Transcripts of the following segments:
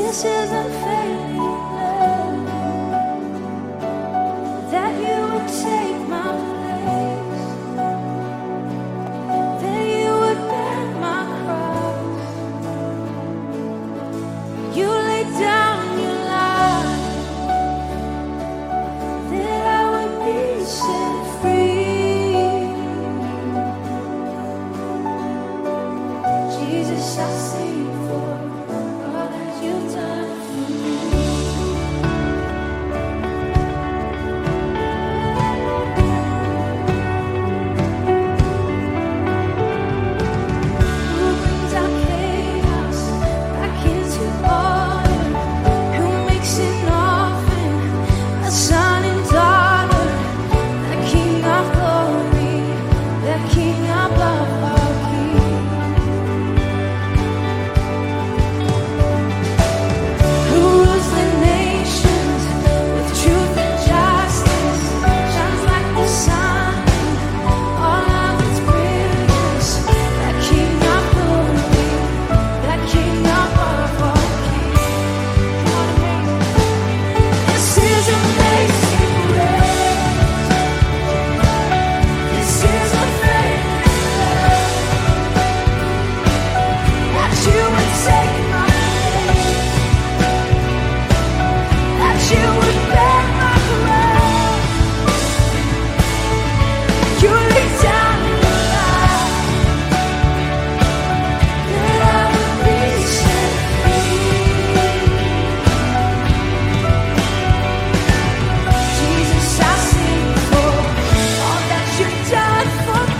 This is unfailing love, that you would take my place, that you would bear my cross. You laid down your life, that I would be set free. Jesus, I sing for all that you've done for me. Who brings our chaos back into order? Who makes an orphan a son and daughter? The King of glory, the King above all kings. Who rules the nations with truth and justice, shines like the sun in all of its brilliance. The King of glory, the King above all kings. This is amazing grace. This is unfailing love, that you would take my place, that you would bear my cross. You laid down your life, that I would be set free. Jesus, I sing for all that you've done for me.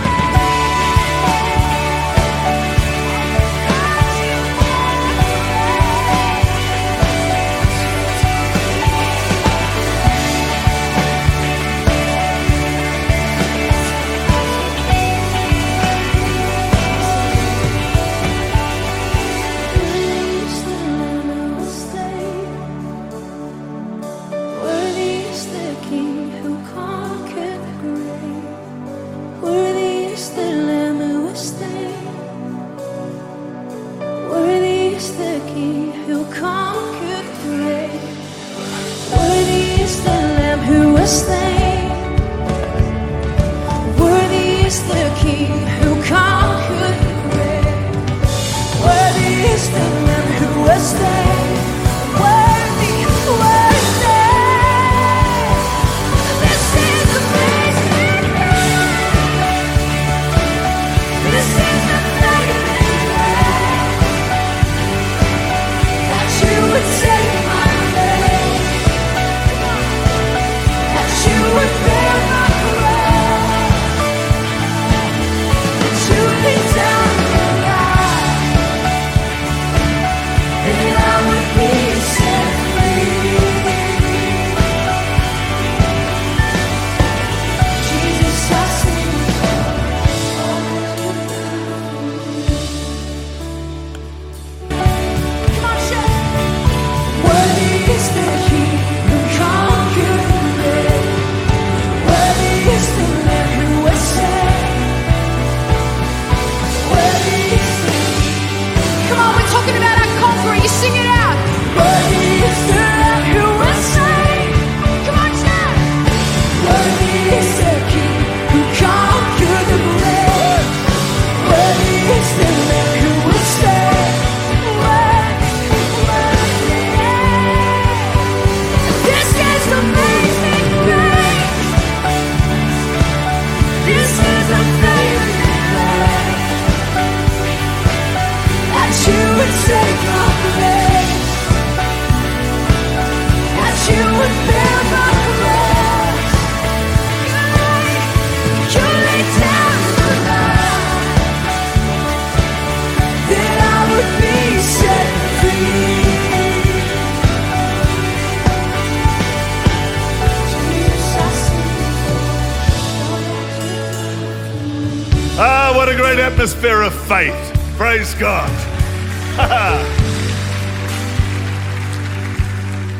Worthy is the King who conquered the grave. Worthy is the Lamb who was slain. Worthy is the King who conquered the grave. Worthy is the Lamb who was slain. Worthy is the King who conquered the grave. Worthy is the Lamb who was slain. Worthy, worthy. This is amazing grace. This is amazing grace, that you would take my place, that you would bear my cross, that you laid down your life, that I would be set free. Jesus, I sing for all that you've done. Come on, shout. Worthy is the King who conquered the grave. Worthy is the Lamb who was slain. Worthy is the Come on, we're talking about our conqueror. You sing it out. Worthy is the Lamb who was slain. Come on, shout. Worthy is the King who conquered the grave. Worthy is the Lamb who was slain. Worthy. This is amazing grace. This is amazing grace, that you would take my place, that you would bear my cross. You laid down your life, that I would be set free. Jesus, I sing for all that you've done. Ah, what a great atmosphere of faith. Praise God.